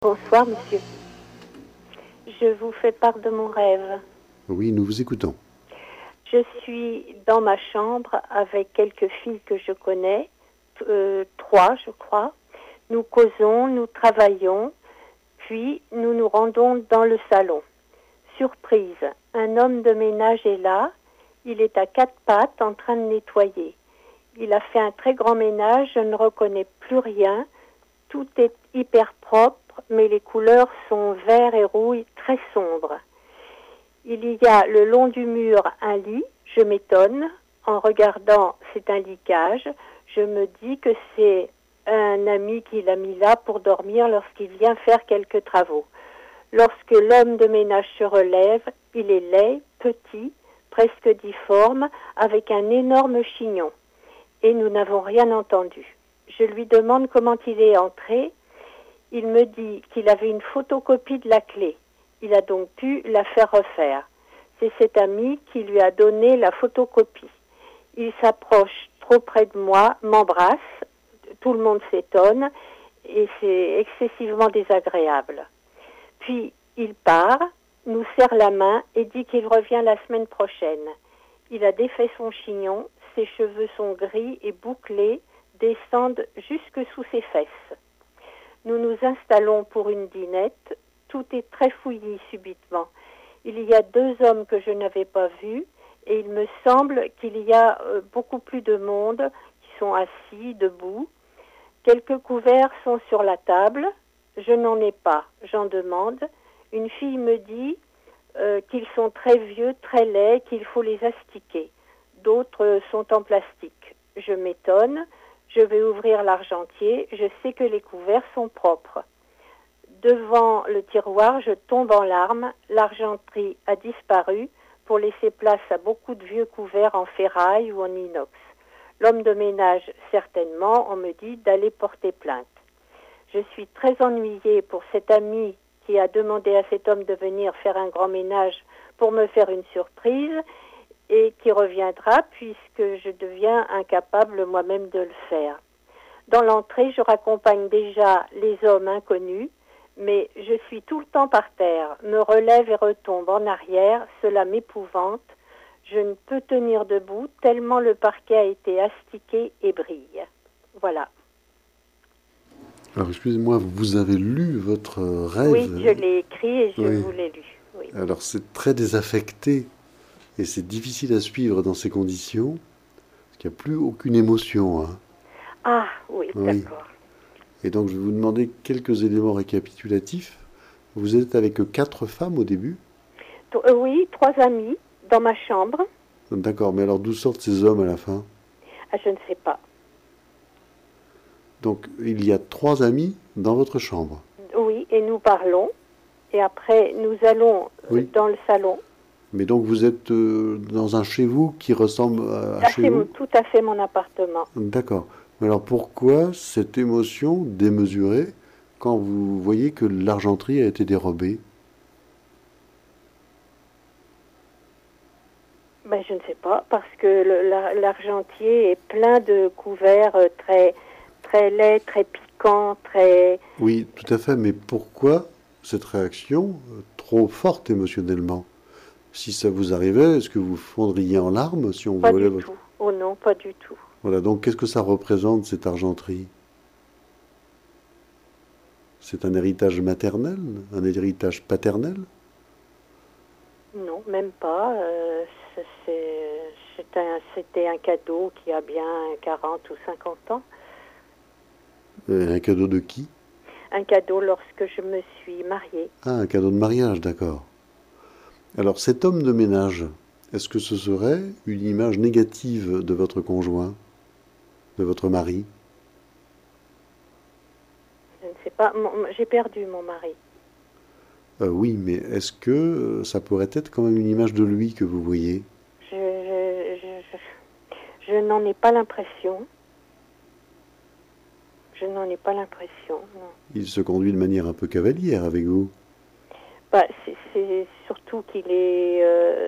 Bonsoir, monsieur. Je vous fais part de mon rêve. Oui, nous vous écoutons. Je suis dans ma chambre avec quelques filles que je connais, 3, je crois. Nous causons, nous travaillons, puis nous nous rendons dans le salon. Surprise, un homme de ménage est là. Il est à 4 pattes en train de nettoyer. Il a fait un très grand ménage, je ne reconnais plus rien. Tout est hyper propre, mais les couleurs sont vert et rouille très sombres. Il y a le long du mur un lit, je m'étonne. En regardant, c'est un lit cage. Je me dis que c'est un ami qui l'a mis là pour dormir lorsqu'il vient faire quelques travaux. Lorsque l'homme de ménage se relève, il est laid, petit, presque difforme, avec un énorme chignon. Et nous n'avons rien entendu. Je lui demande comment il est entré. Il me dit qu'il avait une photocopie de la clé. Il a donc pu la faire refaire. C'est cet ami qui lui a donné la photocopie. Il s'approche trop près de moi, m'embrasse, tout le monde s'étonne et c'est excessivement désagréable. Puis il part, nous serre la main et dit qu'il revient la semaine prochaine. Il a défait son chignon, ses cheveux sont gris et bouclés, descendent jusque sous ses fesses. Nous nous installons pour une dînette. Tout est très fouillis subitement. Il y a 2 hommes que je n'avais pas vus et il me semble qu'il y a beaucoup plus de monde qui sont assis, debout. Quelques couverts sont sur la table. Je n'en ai pas. J'en demande. Une fille me dit qu'ils sont très vieux, très laids, qu'il faut les astiquer. D'autres sont en plastique. Je m'étonne. Je vais ouvrir l'argentier. Je sais que les couverts sont propres. Devant le tiroir, je tombe en larmes. L'argenterie a disparu pour laisser place à beaucoup de vieux couverts en ferraille ou en inox. L'homme de ménage, certainement, on me dit d'aller porter plainte. Je suis très ennuyée pour cet ami qui a demandé à cet homme de venir faire un grand ménage pour me faire une surprise et qui reviendra puisque je deviens incapable moi-même de le faire. Dans l'entrée, je raccompagne déjà les hommes inconnus, mais je suis tout le temps par terre, me relève et retombe en arrière, cela m'épouvante. Je ne peux tenir debout tellement le parquet a été astiqué et brille. Voilà. Alors, excusez-moi, vous avez lu votre rêve? Oui, je l'ai écrit et je Oui. vous l'ai lu. Oui. Alors, c'est très désaffecté et c'est difficile à suivre dans ces conditions, parce qu'il n'y a plus aucune émotion, hein. Ah, oui, Oui. d'accord. Et donc, je vais vous demander quelques éléments récapitulatifs. Vous êtes avec 4 femmes au début? Oui, 3 amis dans ma chambre. D'accord, mais alors d'où sortent ces hommes à la fin? Ah, je ne sais pas. Donc, il y a 3 amis dans votre chambre? Oui, et nous parlons. Et après, nous allons Oui. dans le salon. Mais donc, vous êtes dans un chez vous qui ressemble à chez C'est vous? tout à fait mon appartement. D'accord. Mais alors pourquoi cette émotion démesurée quand vous voyez que l'argenterie a été dérobée? Ben, je ne sais pas, parce que l'argentier est plein de couverts très, très laids, très piquants, très... Oui, tout à fait, mais pourquoi cette réaction trop forte émotionnellement? Si ça vous arrivait, est-ce que vous fondriez en larmes si on Pas volait du votre... tout. Oh non, pas du tout. Voilà, donc qu'est-ce que ça représente cette argenterie? C'est un héritage maternel? Un héritage paternel? Non, même pas. C'était un cadeau qui a bien 40 ou 50 ans. Un cadeau de qui? Un cadeau lorsque je me suis mariée. Ah, un cadeau de mariage, d'accord. Alors cet homme de ménage, est-ce que ce serait une image négative de votre conjoint, de votre mari? Je ne sais pas. J'ai perdu mon mari. Oui, mais est-ce que ça pourrait être quand même une image de lui que vous voyez? Je n'en ai pas l'impression. Je n'en ai pas l'impression, non. Il se conduit de manière un peu cavalière avec vous. Bah, c'est surtout qu'il est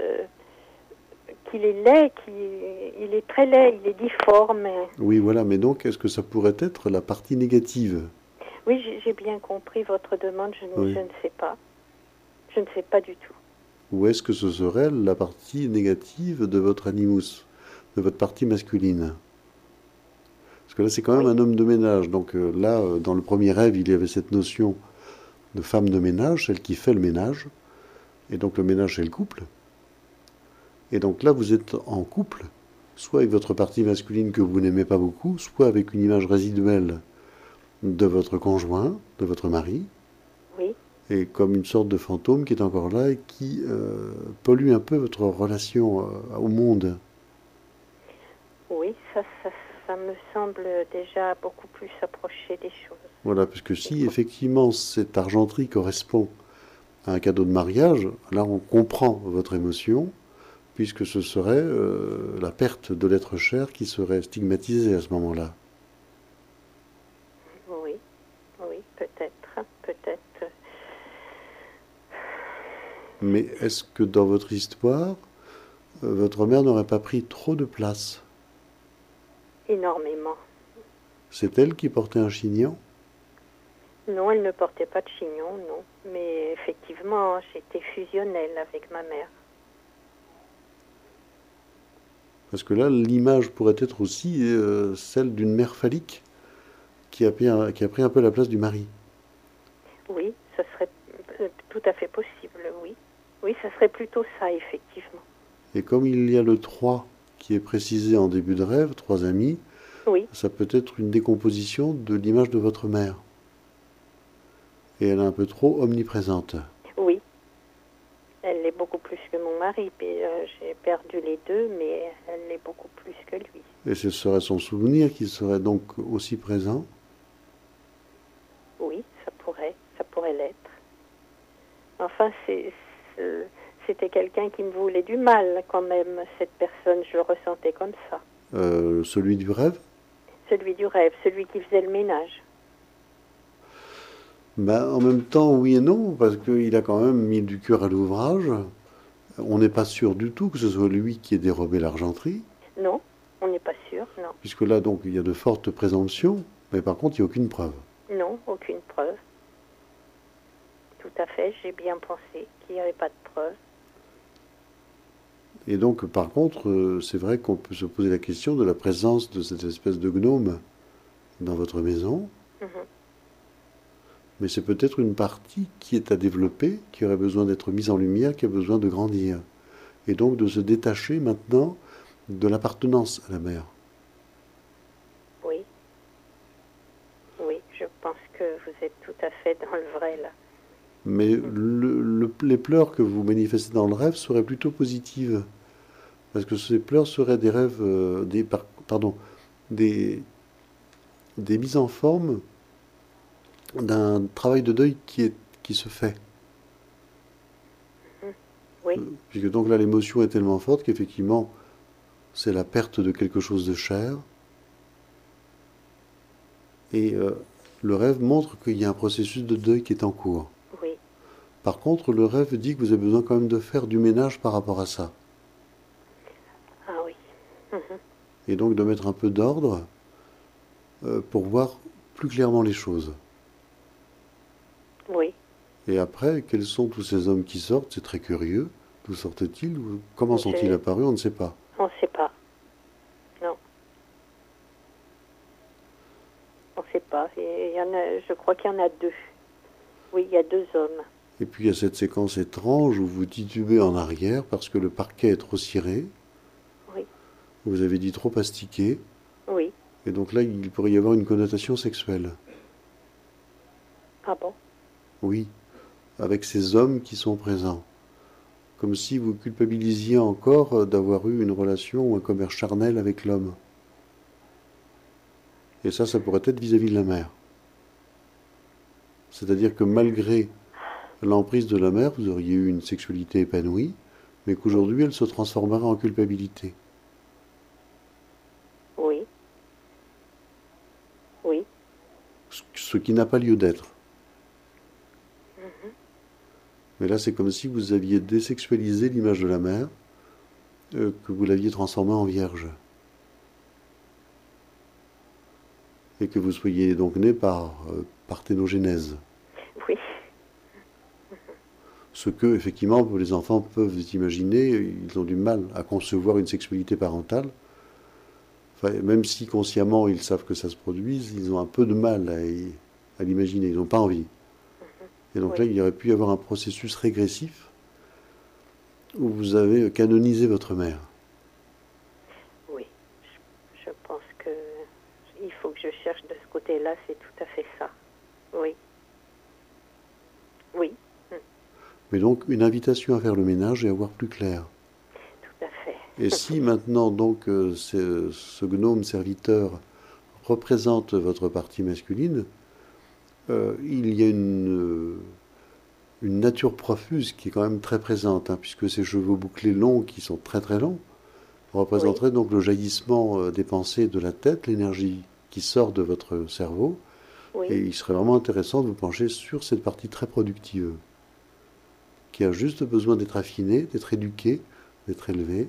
laid, il est très laid, il est difforme. Oui, voilà, mais donc est-ce que ça pourrait être la partie négative? Oui, j'ai bien compris votre demande, Oui. je ne sais pas. Je ne sais pas du tout. Ou est-ce que ce serait la partie négative de votre animus, de votre partie masculine? Parce que là, c'est quand même Oui, un homme de ménage. Donc là, dans le premier rêve, il y avait cette notion de femme de ménage, celle qui fait le ménage. Et donc le ménage, c'est le couple. Et donc là, vous êtes en couple, soit avec votre partie masculine que vous n'aimez pas beaucoup, soit avec une image résiduelle de votre conjoint, de votre mari, oui, et comme une sorte de fantôme qui est encore là et qui pollue un peu votre relation au monde. oui, ça me semble déjà beaucoup plus approché des choses. Voilà, parce que si Effectivement. effectivement cette argenterie correspond à un cadeau de mariage, là on comprend votre émotion, puisque ce serait la perte de l'être cher qui serait stigmatisée à ce moment-là. Oui, oui, peut-être, peut-être Mais est-ce que dans votre histoire, votre mère n'aurait pas pris trop de place? énormément. C'est elle qui portait un chignon? Non, elle ne portait pas de chignon, non. Mais effectivement, j'étais fusionnelle avec ma mère. Parce que là, l'image pourrait être aussi celle d'une mère phallique qui a pris un peu la place du mari. Oui, ça serait tout à fait possible, oui. Oui, ça serait plutôt ça, effectivement. Et comme il y a le 3 qui est précisé en début de rêve, trois amis, Oui, ça peut être une décomposition de l'image de votre mère. Et elle est un peu trop omniprésente. oui. Elle l'est beaucoup plus que mon mari. J'ai perdu les deux, mais elle l'est beaucoup plus que lui. Et ce serait son souvenir qui serait donc aussi présent. Oui, ça pourrait l'être. Enfin, c'était quelqu'un qui me voulait du mal quand même, cette personne, je le ressentais comme ça. Celui du rêve. Celui du rêve, celui qui faisait le ménage. Ben, en même temps, oui et non, parce qu'il a quand même mis du cœur à l'ouvrage. On n'est pas sûr du tout que ce soit lui qui ait dérobé l'argenterie, Non, on n'est pas sûr, non. puisque là, donc, il y a de fortes présomptions, mais par contre, il n'y a aucune preuve. Non, aucune preuve. Tout à fait, j'ai bien pensé qu'il n'y avait pas de preuve. Et donc, par contre, c'est vrai qu'on peut se poser la question de la présence de cette espèce de gnome dans votre maison, Mhm. mais c'est peut-être une partie qui est à développer, qui aurait besoin d'être mise en lumière, qui a besoin de grandir, et donc de se détacher maintenant de l'appartenance à la mère. Oui, oui, je pense que vous êtes tout à fait dans le vrai là. Mais les pleurs que vous manifestez dans le rêve seraient plutôt positives, parce que ces pleurs seraient des rêves, pardon, des, des mises en forme d'un travail de deuil qui se fait. Mhm. Oui, Puisque donc là, l'émotion est tellement forte qu'effectivement, c'est la perte de quelque chose de cher. Et le rêve montre qu'il y a un processus de deuil qui est en cours. oui. Par contre, le rêve dit que vous avez besoin quand même de faire du ménage par rapport à ça. Ah oui. Mhm. Et donc de mettre un peu d'ordre pour voir plus clairement les choses. Oui. Et après, quels sont tous ces hommes qui sortent? C'est très curieux. D'où sortent-ils? Comment sont-ils Je, apparus? On ne sait pas. on ne sait pas. Non, on ne sait pas. Il y en a, je crois qu'il y en a deux. Oui, il y a deux hommes. Et puis il y a cette séquence étrange où vous titubez en arrière parce que le parquet est trop ciré. Oui, Vous avez dit trop astiqué. oui. Et donc là, il pourrait y avoir une connotation sexuelle. Ah bon? Oui, avec ces hommes qui sont présents. Comme si vous culpabilisiez encore d'avoir eu une relation ou un commerce charnel avec l'homme. Et ça pourrait être vis-à-vis de la mère. C'est-à-dire que malgré l'emprise de la mère, vous auriez eu une sexualité épanouie, mais Oui, qu'aujourd'hui elle se transformerait en culpabilité. oui, oui. Ce qui n'a pas lieu d'être. Mhm. Mais là, c'est comme si vous aviez désexualisé l'image de la mère, que vous l'aviez transformée en vierge. et que vous soyez donc né par parthénogenèse. Oui. Ce que, effectivement, les enfants peuvent imaginer, ils ont du mal à concevoir une sexualité parentale. Enfin, même si consciemment ils savent que ça se produise, ils ont un peu de mal à l'imaginer, ils n'ont pas envie. Et donc là, Oui. il y aurait pu y avoir un processus régressif où vous avez canonisé votre mère. Oui. Je pense que il faut que je cherche de ce côté-là, c'est tout à fait ça. Oui. Oui. Mais donc, une invitation à faire le ménage et à voir plus clair. Tout à fait. Et si maintenant, donc, ce gnome serviteur représente votre partie masculine, il y a une nature profuse qui est quand même très présente, hein, puisque ces cheveux bouclés longs, qui sont très très longs, Oui. représenteraient donc le jaillissement des pensées de la tête, l'énergie qui sort de votre cerveau, et Oui. il serait vraiment intéressant de vous pencher sur cette partie très productive, qui a juste besoin d'être affinée, d'être éduquée, d'être élevée,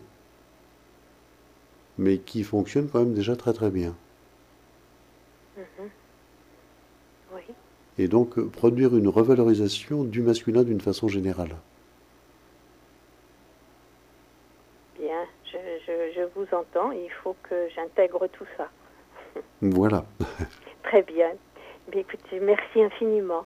mais qui fonctionne quand même déjà très très bien. Mhm. Oui. Et donc produire une revalorisation du masculin d'une façon générale. Bien. Je vous entends. Il faut que j'intègre tout ça. Voilà. Très bien. Mais écoutez, merci infiniment.